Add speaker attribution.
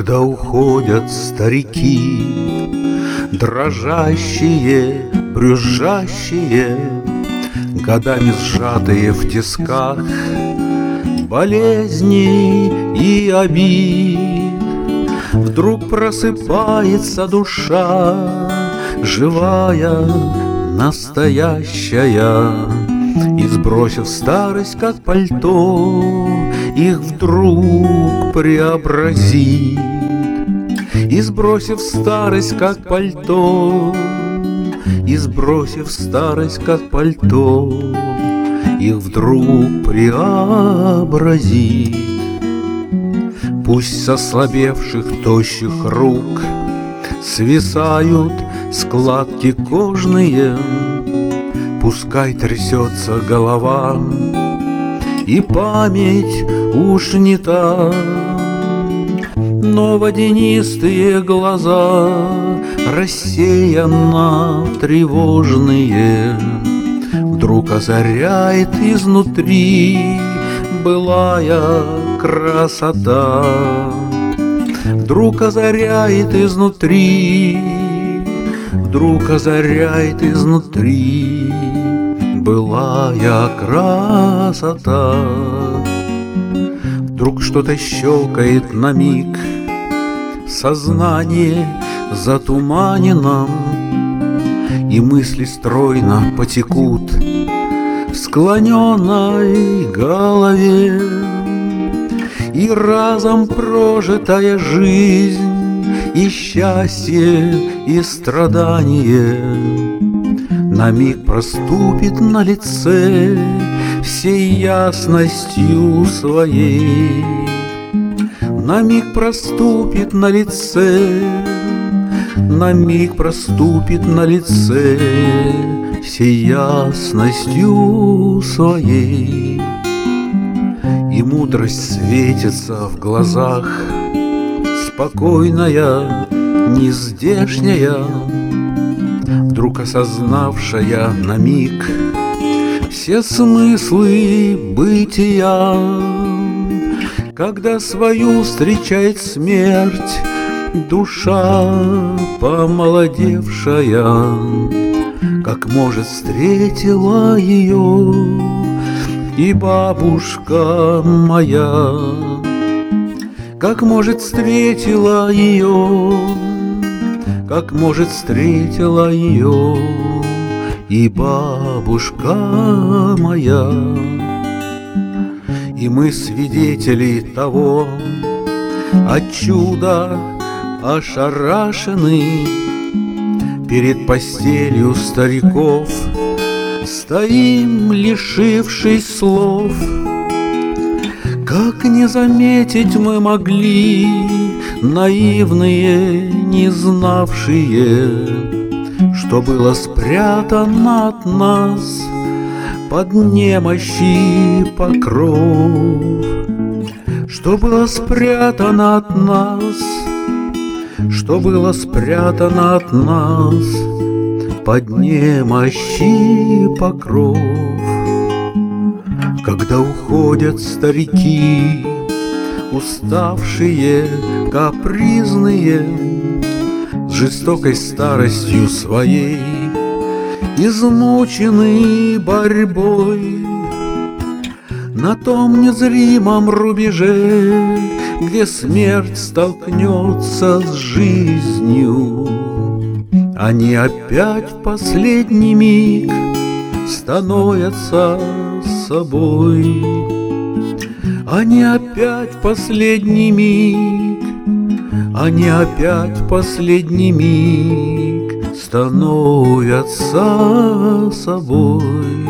Speaker 1: Когда уходят старики, дрожащие, брюзжащие, годами сжатые в тисках болезней и обид, вдруг просыпается душа, живая, настоящая, и, сбросив старость, как пальто, их вдруг преобразит. И, сбросив старость, как пальто, и, сбросив старость, как пальто, их вдруг преобразит. Пусть с ослабевших тощих рук свисают складки кожные, пускай трясется голова, и память уж не та, но водянистые глаза рассеянно тревожные вдруг озаряет изнутри былая красота. Вдруг озаряет изнутри, вдруг озаряет изнутри былая красота. Вдруг что-то щелкает на миг, сознание затуманено, и мысли стройно потекут в склоненной голове. И разом прожитая жизнь, и счастье, и страдание на миг проступит на лице всей ясностью своей. На миг проступит на лице, на миг проступит на лице всей ясностью своей. И мудрость светится в глазах, спокойная, нездешняя, вдруг осознавшая на миг все смыслы бытия. Когда свою встречает смерть душа помолодевшая, как может встретила ее и бабушка моя, как может встретила ее, как может встретила ее и бабушка моя. И мы свидетели того, от чуда ошарашены, перед постелью стариков стоим, лишившись слов. Как не заметить мы могли, наивные, не знавшие, что было спрятано от нас под немощи покров, что было спрятано от нас, что было спрятано от нас под немощи покров. Когда уходят старики, уставшие, капризные, с жестокой старостью своей, измученный борьбой, на том незримом рубеже, где смерть столкнется с жизнью, они опять в последний миг становятся собой. Они опять в последний миг, они опять в последний миг становятся собой.